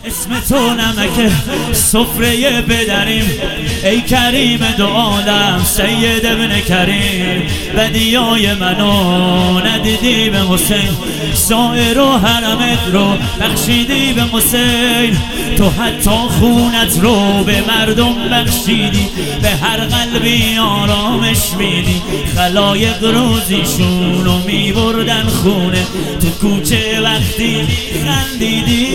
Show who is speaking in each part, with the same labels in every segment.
Speaker 1: اسم تو نمک سفره بدریم، ای کریم دو عالم سید ابن کریم. بدیای منو ندیدی به حسین، زائر و حرمت رو بخشیدی به حسین. تو حتی خونت رو به مردم بخشیدی، به هر قلبی آرامش میدی. خلایق روزیشون رو میبردن خونه، تو کوچه وقتی خندیدی.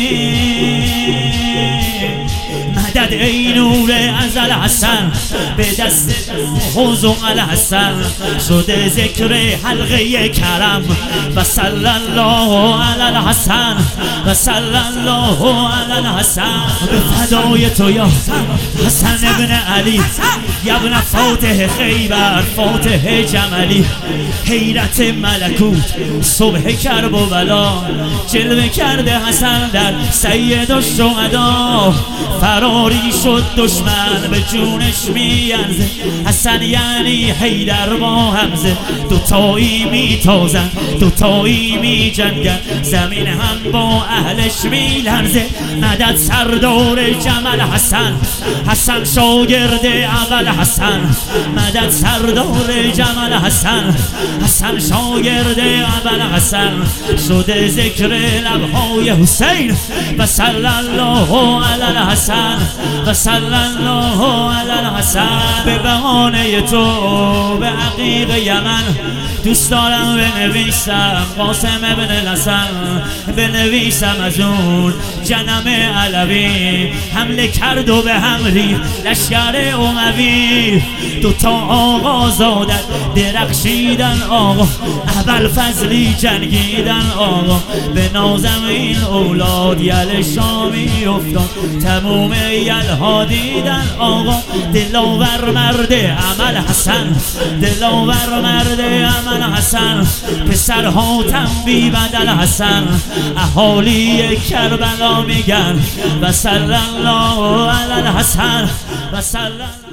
Speaker 1: مدد ای نور ازل حسن، به دست حوض الحسن شده ذکر حلقه کرم. و صلی الله علی الحسن، و صلی الله علی الحسن. به فدای تو یا حسن ابن علی، یا ابن فاتح خیبر فاتح جملی. حیرت ملکوت صبح کرب و بلا، جلوه کرده حسن در سید الشهدا. فراری شد دشمن به جونش میارزه، حسن یعنی حیدر با حمزه. دوتایی میتازن دوتایی میجنگن، زمین هم با اهلش میلرزه. مدد سردار جمل حسن، حسن شاگرد اول حسن. مدد سردار جمل حسن، حسن شاگرد اول حسن شده ذکر لبهای حسین. و صلی الله علی الحسن، و صلی الله علی الحسن. به بهانه تو به عقیق یمن دوست دارم بنویسم قاسم ابن الحسن، بنویسم از اون جنم علوی حمله کرد و به هم ریخت لشکر اموی. دوتا آقا زادت درخشیدن آقا، ابوالفضلی جنگیدن آقا. به نازم این اولاد یل شامی افتاد، تموم یلها دیدن آقا. دلاور مرد عمل حسن، دلاور مرد عمل حسن. پسرها تنبی بدل حسن، اهالی کربلا میگن و صلی الله علی الحسن، و صلی